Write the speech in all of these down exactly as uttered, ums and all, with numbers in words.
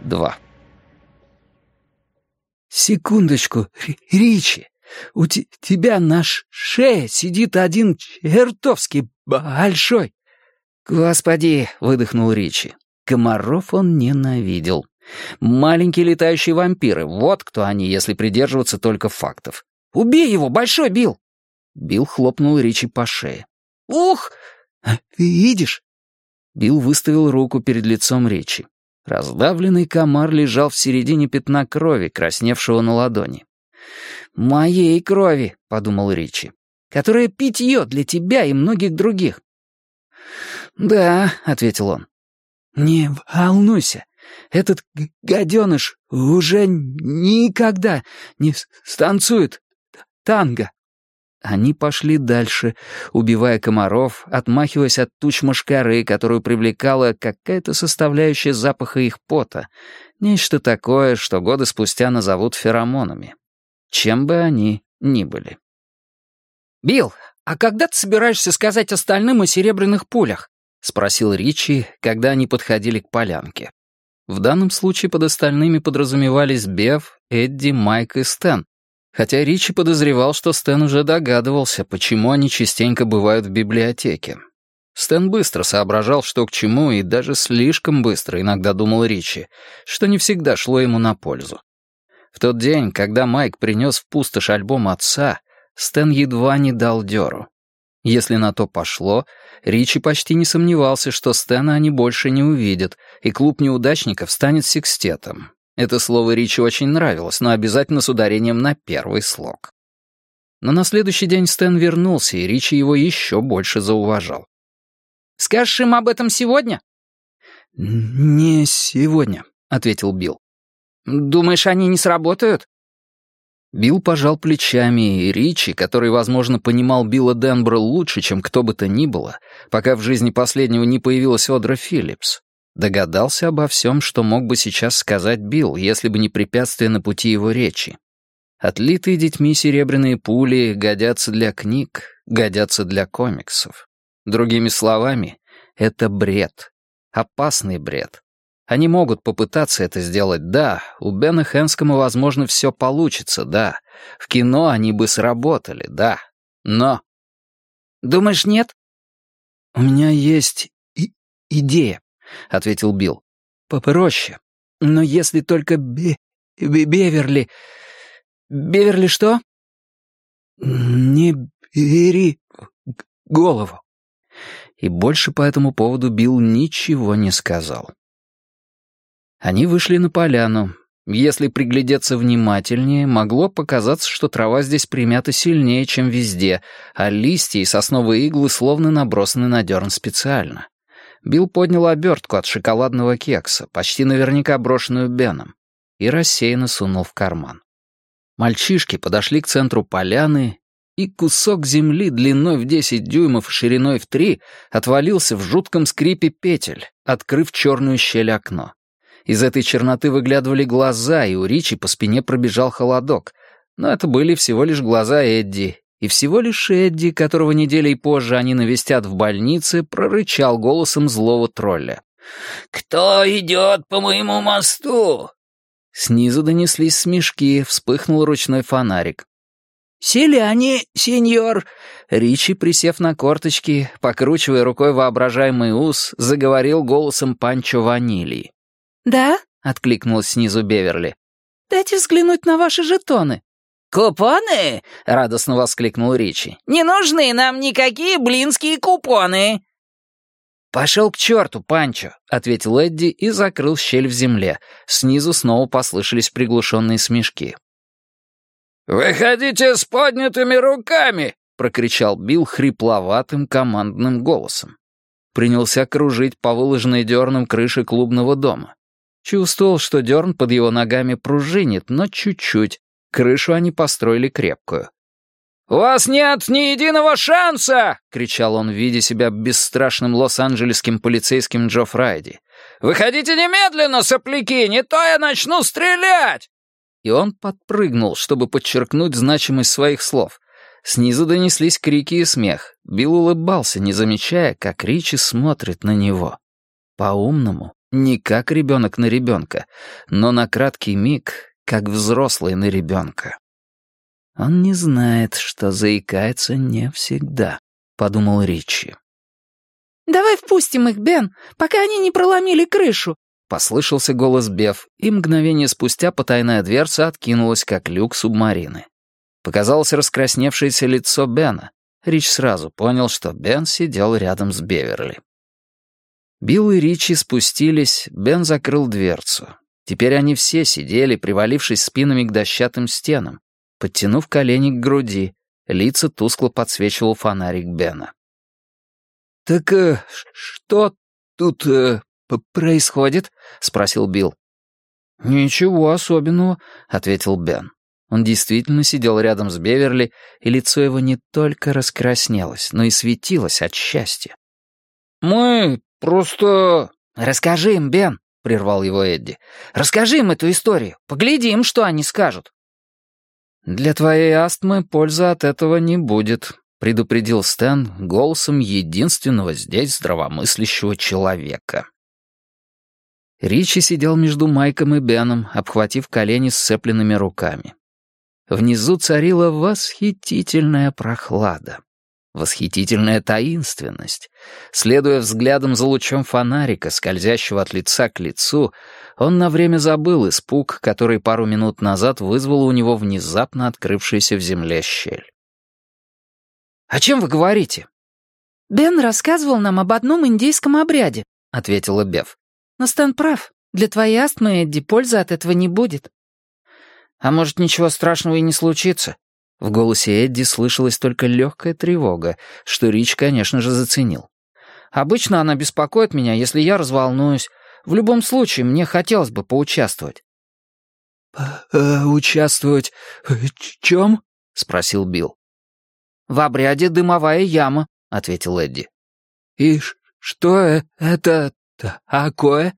два. «Секундочку, Ричи, у те- тебя на ш- шее сидит один чертовски большой». «Господи!» — выдохнул Ричи. Комаров он ненавидел. Маленькие летающие вампиры — вот кто они, если придерживаться только фактов. «Убей его, Большой Билл!» Билл хлопнул Ричи по шее. «Ух! Видишь?» Билл выставил руку перед лицом Ричи. Раздавленный комар лежал в середине пятна крови, красневшего на ладони. «Моей крови», — подумал Ричи, — «которая питье для тебя и многих других». «Да», — ответил он. «Не волнуйся, этот г- гаденыш уже никогда не с- станцует танго». Они пошли дальше, убивая комаров, отмахиваясь от туч мошкары, которую привлекала какая-то составляющая запаха их пота, нечто такое, что годы спустя назовут феромонами. Чем бы они ни были. «Билл, а когда ты собираешься сказать остальным о серебряных пулях?» — спросил Ричи, когда они подходили к полянке. В данном случае под остальными подразумевались Бев, Эдди, Майк и Стэн, хотя Ричи подозревал, что Стэн уже догадывался, почему они частенько бывают в библиотеке. Стэн быстро соображал, что к чему, и даже слишком быстро, иногда думал Ричи, что не всегда шло ему на пользу. В тот день, когда Майк принес в пустошь альбом отца, Стэн едва не дал дёру. Если на то пошло, Ричи почти не сомневался, что Стэна они больше не увидят, и клуб неудачников станет секстетом. Это слово Ричи очень нравилось, но обязательно с ударением на первый слог. Но на следующий день Стэн вернулся, и Ричи его еще больше зауважал. «Скажешь им об этом сегодня?» «Не сегодня», — ответил Билл. «Думаешь, они не сработают?» Билл пожал плечами, и Ричи, который, возможно, понимал Билла Денбора лучше, чем кто бы то ни было, пока в жизни последнего не появилась Одра Филлипс, догадался обо всем, что мог бы сейчас сказать Билл, если бы не препятствие на пути его речи. Отлитые детьми серебряные пули годятся для книг, годятся для комиксов. Другими словами, это бред. Опасный бред. Они могут попытаться это сделать, да. У Бена Хэнскома, возможно, все получится, да. В кино они бы сработали, да. Но... «Думаешь, нет?» «У меня есть и- идея», — ответил Билл. «Попроще. Но если только Бе... Бе- Беверли... Беверли что?» «Не бери в голову». И больше по этому поводу Билл ничего не сказал. Они вышли на поляну. Если приглядеться внимательнее, могло показаться, что трава здесь примята сильнее, чем везде, а листья и сосновые иглы словно набросаны на дерн специально. Билл поднял обертку от шоколадного кекса, почти наверняка брошенную Беном, и рассеянно сунул в карман. Мальчишки подошли к центру поляны, и кусок земли длиной в десять дюймов и шириной в три отвалился в жутком скрипе петель, открыв черную щель окно. Из этой черноты выглядывали глаза, и у Ричи по спине пробежал холодок. Но это были всего лишь глаза Эдди. И всего лишь Эдди, которого неделей позже они навестят в больнице, прорычал голосом злого тролля. «Кто идет по моему мосту?» Снизу донеслись смешки, вспыхнул ручной фонарик. «Селяне, сеньор!» Ричи, присев на корточки, покручивая рукой воображаемый ус, заговорил голосом Панчо Ванильи. «Да?» — откликнулась снизу Беверли. «Дайте взглянуть на ваши жетоны». «Купоны?» — радостно воскликнул Ричи. «Не нужны нам никакие блинские купоны». «Пошел к черту, Панчо», — ответил Эдди и закрыл щель в земле. Снизу снова послышались приглушенные смешки. «Выходите с поднятыми руками!» — прокричал Билл хрипловатым командным голосом. Принялся кружить по выложенной дерном крыше клубного дома. Чувствовал, что дерн под его ногами пружинит, но чуть-чуть. Крышу они построили крепкую. «У вас нет ни единого шанса!» — кричал он, видя себя бесстрашным лос-анджелесским полицейским Джо Фрайди. «Выходите немедленно, сопляки, не то я начну стрелять!» И он подпрыгнул, чтобы подчеркнуть значимость своих слов. Снизу донеслись крики и смех. Билл улыбался, не замечая, как Ричи смотрит на него. По-умному, Не как ребенок на ребенка, но на краткий миг, как взрослый на ребенка. «Он не знает, что заикается не всегда», — подумал Ричи. «Давай впустим их, Бен, пока они не проломили крышу», — послышался голос Беф, и мгновение спустя потайная дверца откинулась, как люк субмарины. Показалось раскрасневшееся лицо Бена. Рич сразу понял, что Бен сидел рядом с Беверли. Билл и Ричи спустились, Бен закрыл дверцу. Теперь они все сидели, привалившись спинами к дощатым стенам, подтянув колени к груди, лица тускло подсвечивал фонарик Бена. «Так э, что тут э, происходит?» — спросил Билл. «Ничего особенного», — ответил Бен. Он действительно сидел рядом с Беверли, и лицо его не только раскраснелось, но и светилось от счастья. «Мы просто...» «Расскажи им, Бен», — прервал его Эдди. «Расскажи им эту историю. Поглядим, что они скажут». «Для твоей астмы пользы от этого не будет», — предупредил Стэн голосом единственного здесь здравомыслящего человека. Ричи сидел между Майком и Беном, обхватив колени сцепленными руками. Внизу царила восхитительная прохлада, восхитительная таинственность. Следуя взглядом за лучом фонарика, скользящего от лица к лицу, он на время забыл испуг, который пару минут назад вызвал у него внезапно открывшаяся в земле щель. «О чем вы говорите?» «Бен рассказывал нам об одном индейском обряде», — ответила Беф. «Но Стэн прав. Для твоей астмы, Эдди, пользы от этого не будет». «А может, ничего страшного и не случится?» В голосе Эдди слышалась только легкая тревога, что Рич, конечно же, заценил. «Обычно она беспокоит меня, если я разволнуюсь. В любом случае, мне хотелось бы поучаствовать». «Поучаствовать в чем?» — спросил Билл. «В обряде дымовая яма», — ответил Эдди. «И что это такое?»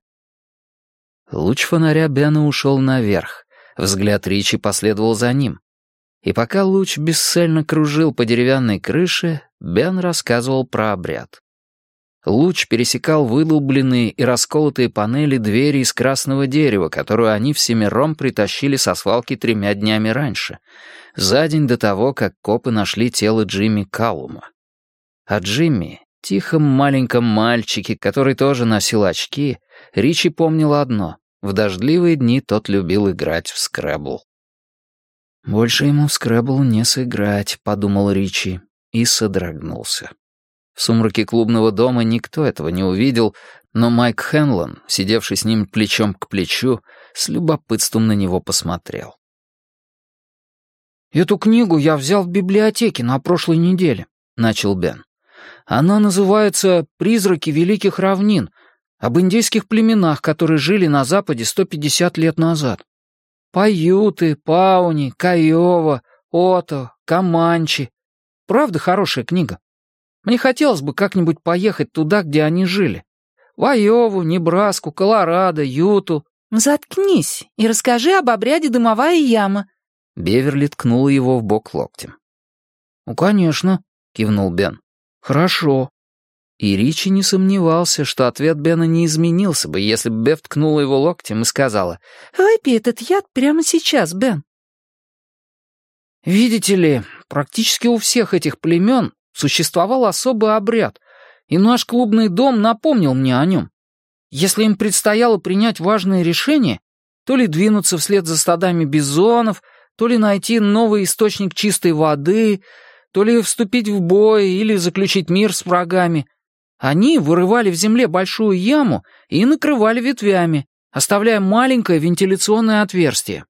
Луч фонаря Бена ушел наверх. Взгляд Ричи последовал за ним. И пока луч бесцельно кружил по деревянной крыше, Бен рассказывал про обряд. Луч пересекал выдолбленные и расколотые панели двери из красного дерева, которую они всемиром притащили со свалки тремя днями раньше, за день до того, как копы нашли тело Джимми Каллума. О Джимми, тихом маленьком мальчике, который тоже носил очки, Ричи помнил одно — в дождливые дни тот любил играть в скрэбл. «Больше ему в скрэбл не сыграть», — подумал Ричи и содрогнулся. В сумраке клубного дома никто этого не увидел, но Майк Хенлон, сидевший с ним плечом к плечу, с любопытством на него посмотрел. «Эту книгу я взял в библиотеке на прошлой неделе», — начал Бен. «Она называется «Призраки великих равнин», об индейских племенах, которые жили на Западе сто пятьдесят лет назад. Паюты, Пауни, Кайова, Ото, Команчи. Правда хорошая книга. Мне хотелось бы как-нибудь поехать туда, где они жили. В Айову, Небраску, Колорадо, Юту». «Заткнись и расскажи об обряде дымовая яма». Беверли ткнула его в бок локтем. «Ну, конечно», — кивнул Бен. «Хорошо». И Ричи не сомневался, что ответ Бена не изменился бы, если бы Беф ткнула его локтем и сказала: «Выпей этот яд прямо сейчас, Бен». «Видите ли, практически у всех этих племен существовал особый обряд, и наш клубный дом напомнил мне о нем. Если им предстояло принять важное решение, то ли двинуться вслед за стадами бизонов, то ли найти новый источник чистой воды, то ли вступить в бой или заключить мир с врагами, они вырывали в земле большую яму и накрывали ветвями, оставляя маленькое вентиляционное отверстие».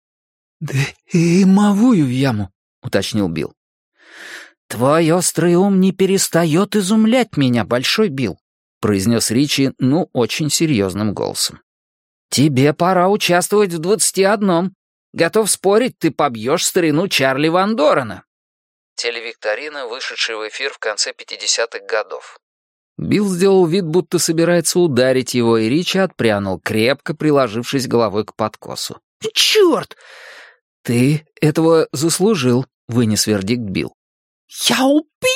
«Дымовую яму», — уточнил Билл. «Твой острый ум не перестает изумлять меня, Большой Билл», — произнес Ричи, ну, очень серьезным голосом. «Тебе пора участвовать в двадцати одном. Готов спорить, ты побьешь старину Чарли Ван Дорена». Телевикторина, вышедшая в эфир в конце пятидесятых годов. Билл сделал вид, будто собирается ударить его, и Ричи отпрянул, крепко приложившись головой к подкосу. «Черт!» «Ты этого заслужил», — вынес вердикт Билл. «Я убью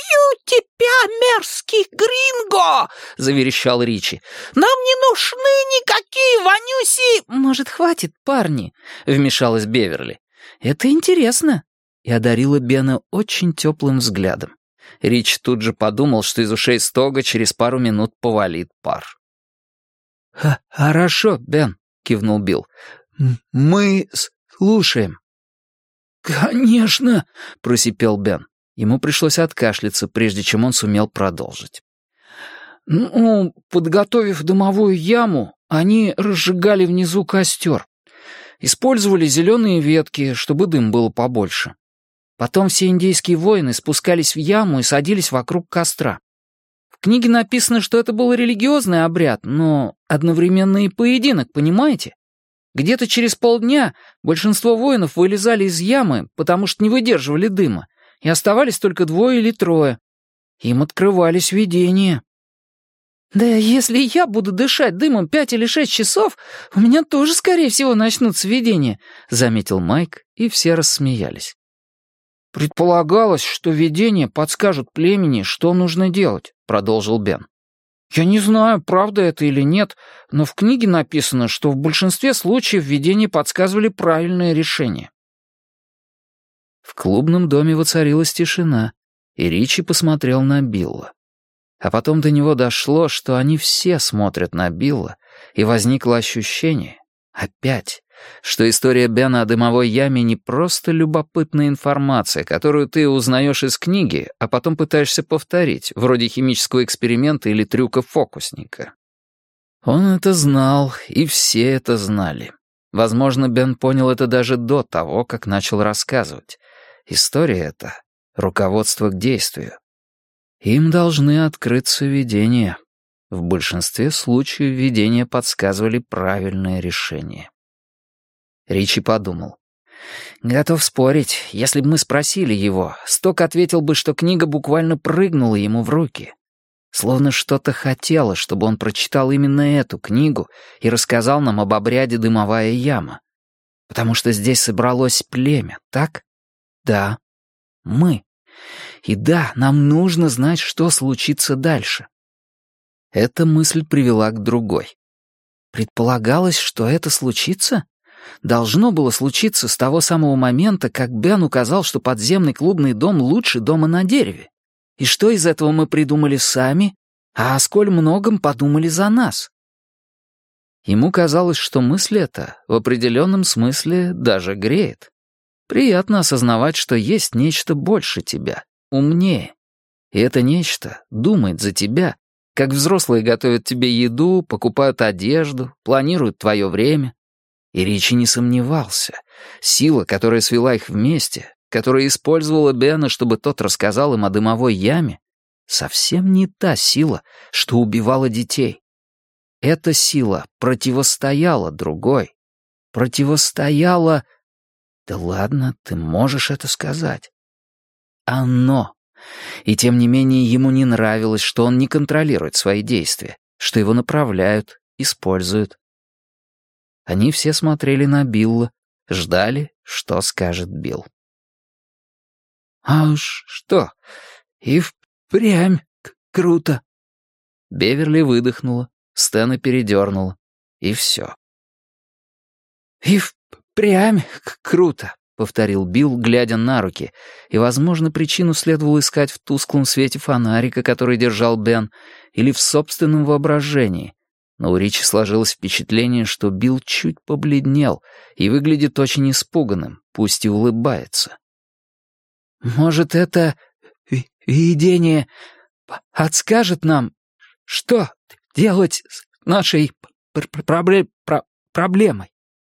тебя, мерзкий гринго!» — заверещал Ричи. «Нам не нужны никакие вонюси!» «Может, хватит, парни?» — вмешалась Беверли. «Это интересно!» И одарила Бена очень теплым взглядом. Ричи тут же подумал, что из ушей Стога через пару минут повалит пар. «Хорошо, Бен», — кивнул Билл. «Мы слушаем». «Конечно», — просипел Бен. Ему пришлось откашляться, прежде чем он сумел продолжить. «Ну, подготовив дымовую яму, они разжигали внизу костер. Использовали зеленые ветки, чтобы дым было побольше. Потом все индейские воины спускались в яму и садились вокруг костра. В книге написано, что это был религиозный обряд, но одновременно и поединок, понимаете? Где-то через полдня большинство воинов вылезали из ямы, потому что не выдерживали дыма, и оставались только двое или трое. Им открывались видения. «Да если я буду дышать дымом пять или шесть часов, у меня тоже, скорее всего, начнутся видения», — заметил Майк, и все рассмеялись. «Предполагалось, что видения подскажут племени, что нужно делать», — продолжил Бен. «Я не знаю, правда это или нет, но в книге написано, что в большинстве случаев видения подсказывали правильное решение». В клубном доме воцарилась тишина, и Ричи посмотрел на Билла. А потом до него дошло, что они все смотрят на Билла, и возникло ощущение, опять, что история Бена о дымовой яме не просто любопытная информация, которую ты узнаешь из книги, а потом пытаешься повторить, вроде химического эксперимента или трюка фокусника. Он это знал, и все это знали. Возможно, Бен понял это даже до того, как начал рассказывать. История эта — руководство к действию. Им должны открыться видения. В большинстве случаев видения подсказывали правильное решение. Ричи подумал. Готов спорить, если бы мы спросили его, Сток ответил бы, что книга буквально прыгнула ему в руки. Словно что-то хотело, чтобы он прочитал именно эту книгу и рассказал нам об обряде «Дымовая яма». Потому что здесь собралось племя, так? Да, мы. И да, нам нужно знать, что случится дальше. Эта мысль привела к другой. Предполагалось, что это случится? Должно было случиться с того самого момента, как Бен указал, что подземный клубный дом лучше дома на дереве. И что из этого мы придумали сами, а о сколь многом подумали за нас? Ему казалось, что мысль эта в определенном смысле даже греет. Приятно осознавать, что есть нечто больше тебя, умнее. И это нечто думает за тебя, как взрослые готовят тебе еду, покупают одежду, планируют твое время. И Ричи не сомневался. Сила, которая свела их вместе, которая использовала Бена, чтобы тот рассказал им о дымовой яме, совсем не та сила, что убивала детей. Эта сила противостояла другой. Противостояла... Да ладно, ты можешь это сказать. Оно. И тем не менее ему не нравилось, что он не контролирует свои действия, что его направляют, используют. Они все смотрели на Билла, ждали, что скажет Билл. «А уж что, и впрямь круто!» Беверли выдохнула, Стэна передернула, и все. «И впрямь круто!» — повторил Билл, глядя на руки, и, возможно, причину следовало искать в тусклом свете фонарика, который держал Бен, или в собственном воображении. Но у Ричи сложилось впечатление, что Билл чуть побледнел и выглядит очень испуганным, пусть и улыбается. «Может, это видение подскажет нам, что делать с нашей пр пр пр проблемой?»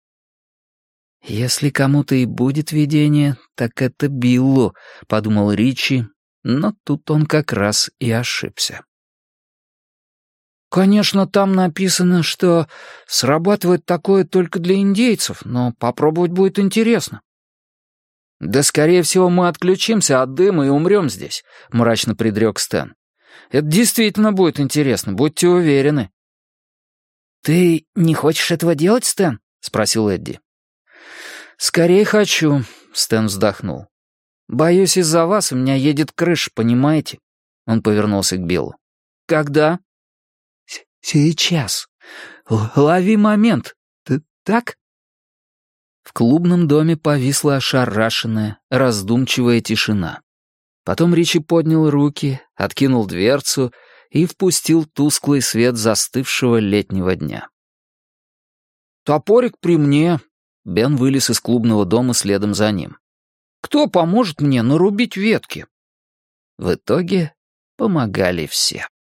«Если кому-то и будет видение, так это Биллу», — подумал Ричи, но тут он как раз и ошибся. «Конечно, там написано, что срабатывает такое только для индейцев, но попробовать будет интересно». «Да, скорее всего, мы отключимся от дыма и умрем здесь», — мрачно предрек Стэн. «Это действительно будет интересно, будьте уверены». «Ты не хочешь этого делать, Стэн?» — спросил Эдди. «Скорее хочу», — Стэн вздохнул. «Боюсь, из-за вас у меня едет крыша, понимаете? Он повернулся к Биллу. «Когда?» «Сейчас. Л- Лови момент. Ты так?» В клубном доме повисла ошарашенная, раздумчивая тишина. Потом Ричи поднял руки, откинул дверцу и впустил тусклый свет застывшего летнего дня. «Топорик при мне». Бен вылез из клубного дома следом за ним. «Кто поможет мне нарубить ветки?» В итоге помогали все.